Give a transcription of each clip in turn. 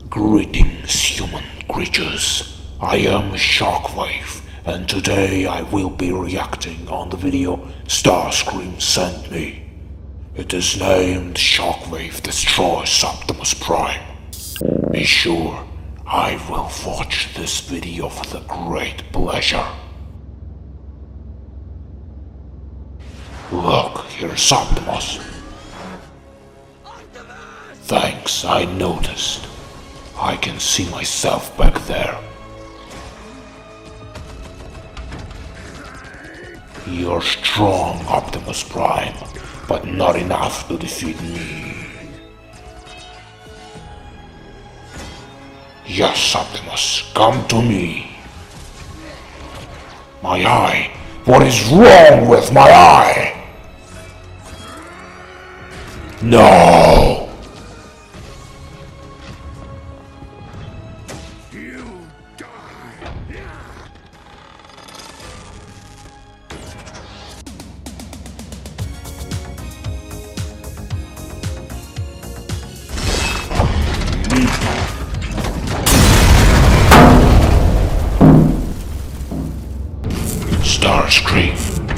Greetings, human creatures. I am Shockwave, and today I will be reacting on the video Starscream sent me. It is named Shockwave Destroys Optimus Prime. Be sure I will watch this video with a great pleasure. Look, here's Optimus. Thanks, I noticed. I can see myself back there. You're strong, Optimus Prime, but not enough to defeat me. Yes, Optimus, come to me. My eye? What is wrong with my eye? No! Starscream,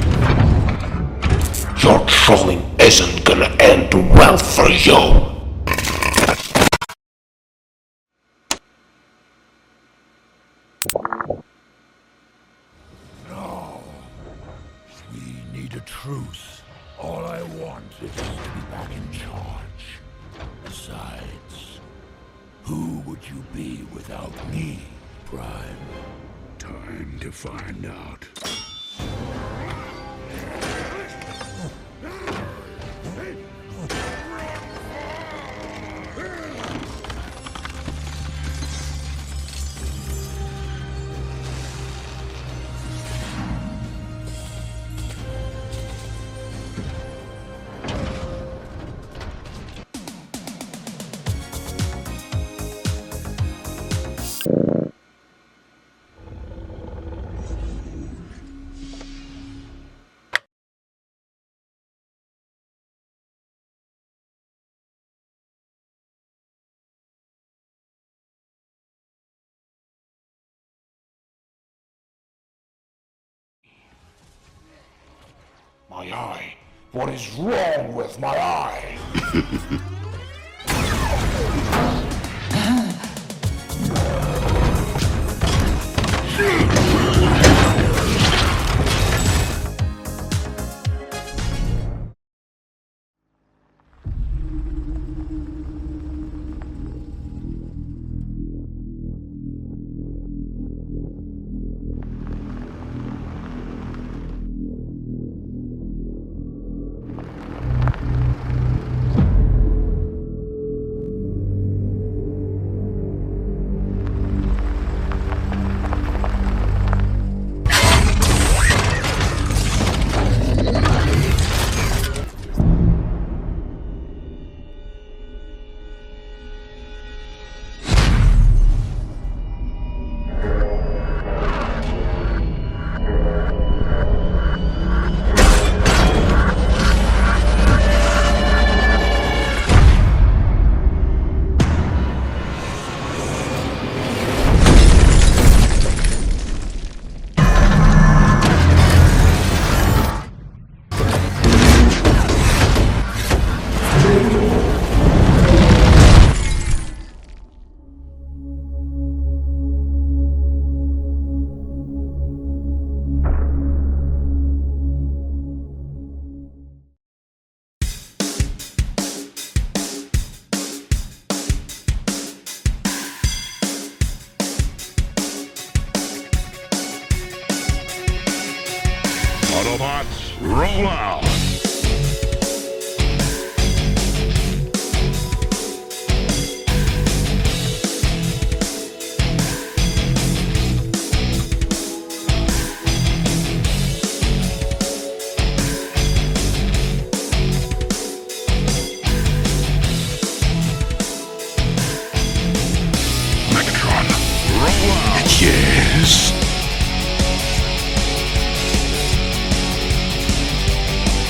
your trolling isn't gonna end well for you. No. We need a truce. All I want is to be back in charge. Besides, who would you be without me, Prime? Time to find out. My eye? What is wrong with my eye? Autobots, roll out! Megatron, roll out! Yes.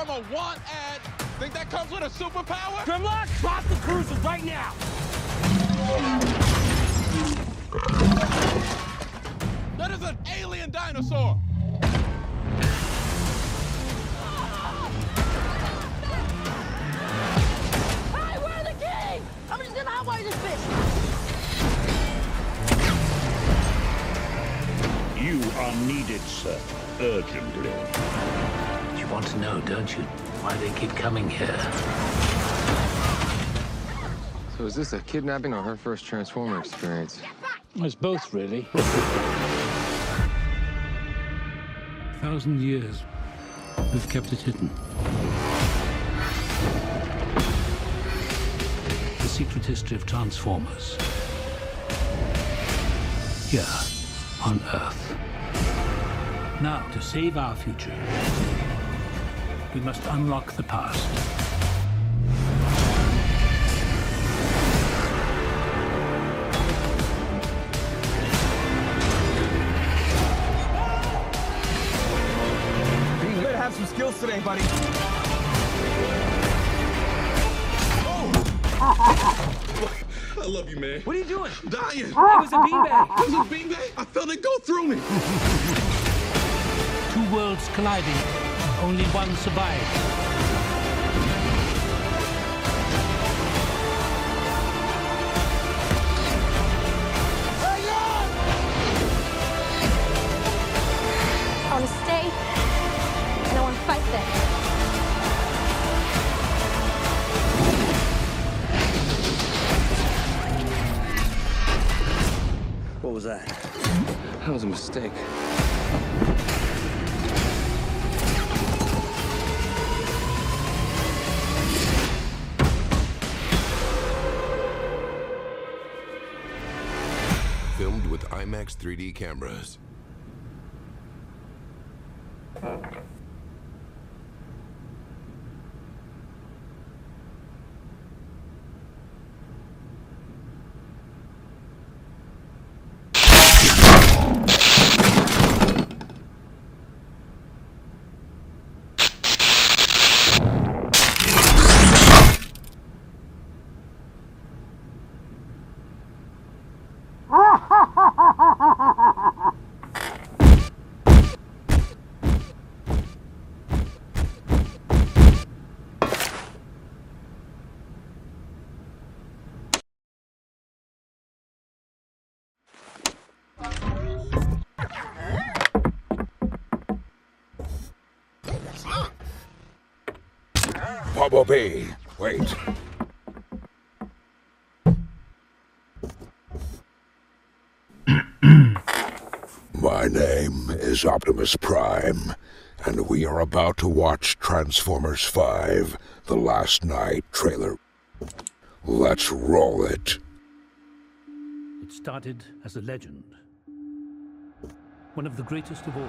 from a want ad. Think that comes with a superpower? Grimlock, drop the cruiser right now! That is an alien dinosaur! Hey, we're the king! I'm just gonna hotwire this bitch! You are needed, sir. Urgently. You want to know, don't you? Why they keep coming here? So is this a kidnapping or her first Transformer experience? It's both, really. 1,000 years. We've kept it hidden. The secret history of Transformers. Here, on Earth. Now, to save our future, we must unlock the past. You better have some skills today, buddy. I love you, man. What are you doing? I'm dying. It was a beanbag. It was a beanbag. I felt it go through me. Two worlds colliding. Only one survived. I wanna stay, and I wanna fight them. What was that? That was a mistake. Filmed with IMAX 3D cameras. Bumblebee, wait. My name is Optimus Prime, and we are about to watch Transformers 5, The Last Night trailer. Let's roll it. It started as a legend. One of the greatest of all.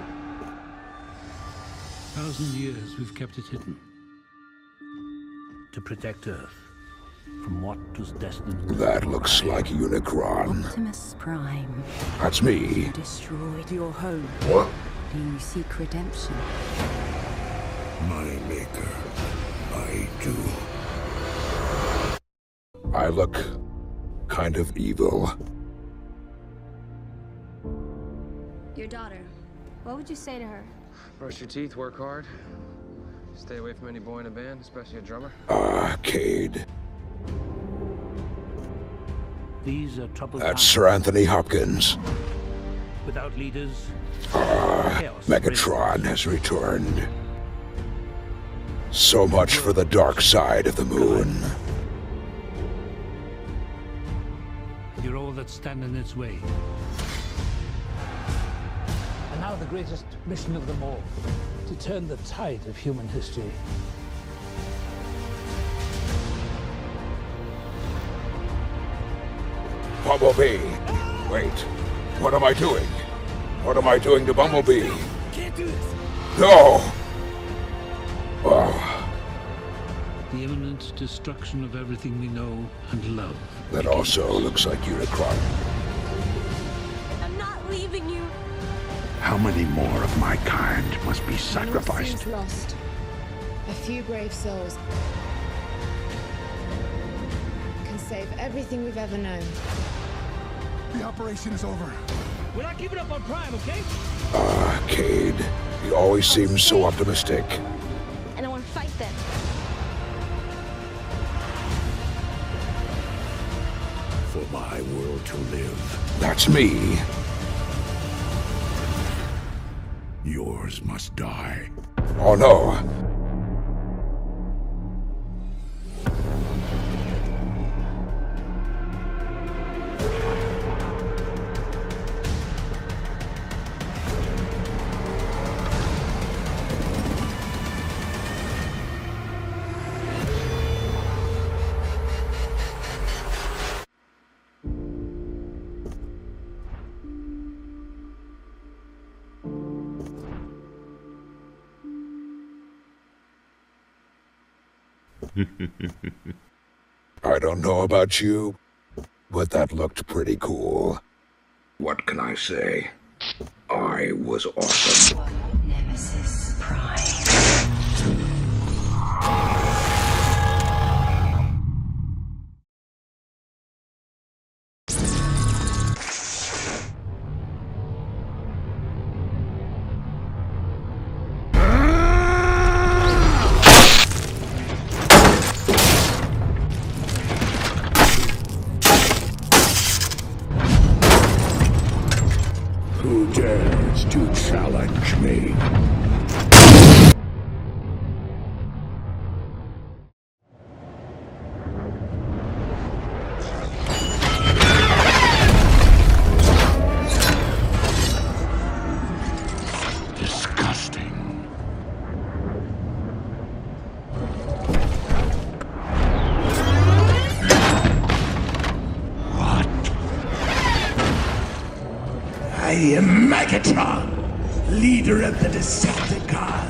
1,000 years we've kept it hidden. To protect Earth from what was destined. That looks like Unicron. Optimus Prime. That's me. You destroyed your home. What? Do you seek redemption? My maker. I do. I look kind of evil. Your daughter. What would you say to her? Brush your teeth, work hard. Stay away from any boy in a band, especially a drummer. Cade. These are troubled That's times. Sir Anthony Hopkins. Without leaders, chaos Megatron has returned. So much for the dark side of the moon. You're all that stand in its way. And now the greatest mission of them all, to turn the tide of human history. Bumblebee! Wait, what am I doing? What am I doing to Bumblebee? Can't do this. No! Oh, The imminent destruction of everything we know and love. that also looks like Unicron. I'm not leaving you. How many more of my kind must be sacrificed? Seems lost. A few brave souls can save everything we've ever known. The operation is over. We're not giving up on Prime, okay? Cade. He always seems so optimistic. And I want to fight them. For my world to live. That's me. Yours must die. Oh no. I don't know about you, but that looked pretty cool. What can I say? I was awesome. Nemesis Prime. Who dares to challenge me? Disgusting. I am Megatron, leader of the Decepticons.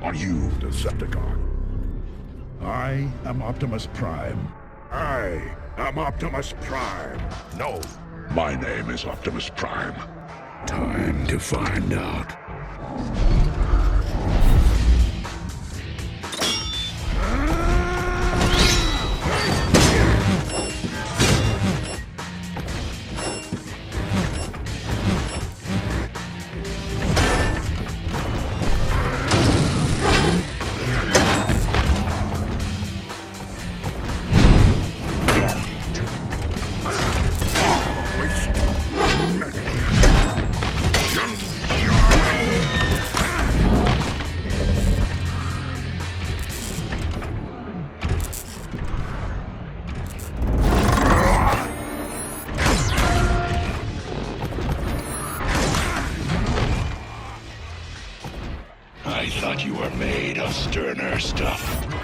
Are you Decepticon? I am Optimus Prime. I am Optimus Prime. No, my name is Optimus Prime. Time to find out. I thought you were made of sterner stuff.